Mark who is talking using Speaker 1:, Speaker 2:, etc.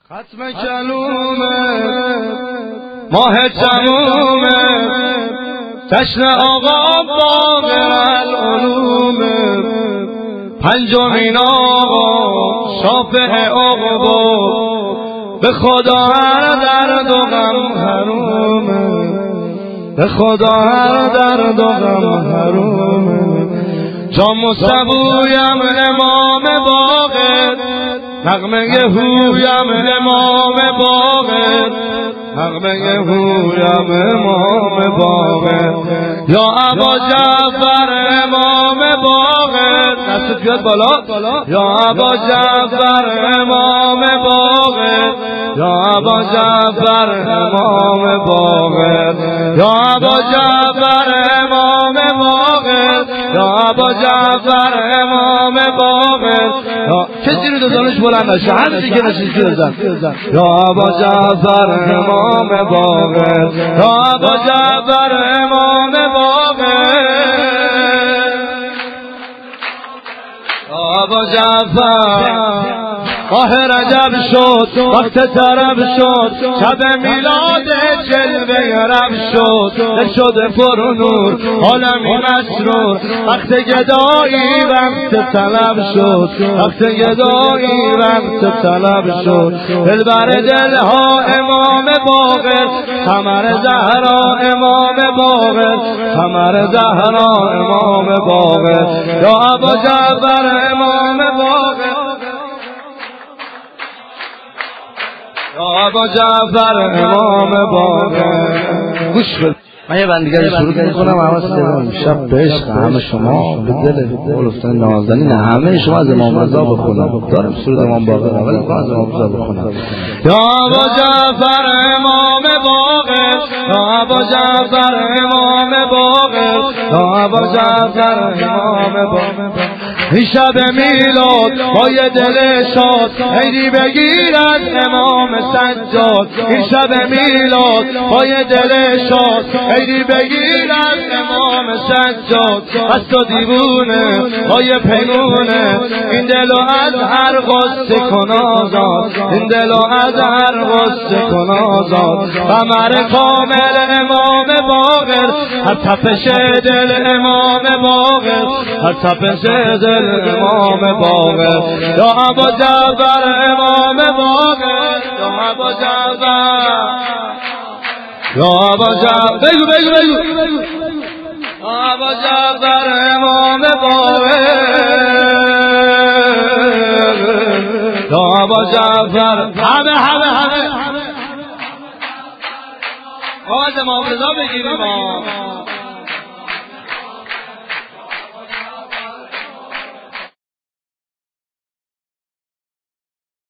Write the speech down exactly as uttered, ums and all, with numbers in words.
Speaker 1: ختم کلومه ماه تمومه جشن آقا باقر العلومه پنجمین آقا شافع آقا به خدا هر درد و غم حرومه، به خدا هر درد و غم حرومه. جام و سبویم امام باقر، نغمه هویم امام باقر، نغمه هویم امام باقر. یا ابا جعفر امام باقر، دست بیاد بالا. یا ابا جعفر امام باقر، یا ابا جعفر امام باقر، یا ابا جعفر امام باقر، یا ابا جعفر امام باقر. کسی رو دانش بلند نشه، هر چی که نشستی بزن. یا ابا جعفر امام باقر، یا ابا جعفر امام باقر، یا ابا جعفر. ماه رجب شد، وقت طرب شد، شب میلاد جلوه رب شد. دل شده پر نور، عالمی مسرور، وقت گدایی وقت طلب شد، وقت گدایی وقت طلب شد. دلبر دلها امام باقر، قمر زهرا امام باقر، قمر زهرا امام باقر. یا ابا جعفر امام باقر، یا ابا جعفر امام باقر. گوش بده، من یه بندیگری شروع میکنم. همه سلام شب به عشق همه شما، به دل گلفتن نازنین همه شما از امام رضا بخونم. دارم سورة امام باقر اول از امام رضا بخونم. یا ابا جعفر امام باقر، یا ابا جعفر امام باقر، یا ابا جعفر امام باقر. این شب میلاد با یه دل شاد، عیدی بگیر از امام سجاد. این شب میلاد با یه دل شاد، عیدی بگیر از امام سجاد. از تو دیوونه با یه پیمونه، این دلو از هر غصه کن آزاد، این دلو از هر غصه کن آزاد. قمر کامل امام باقر، هر تپش دل امام باقر، هر تپش دل امام باقر. یا ابا جعفر امام باقر، یا ابا جعفر، یا ابا جعفر. بگو بگو بگو. یا ابا جعفر امام باقر، یا ابا جعفر. همه همه همه آواز امام رضا بگیریم.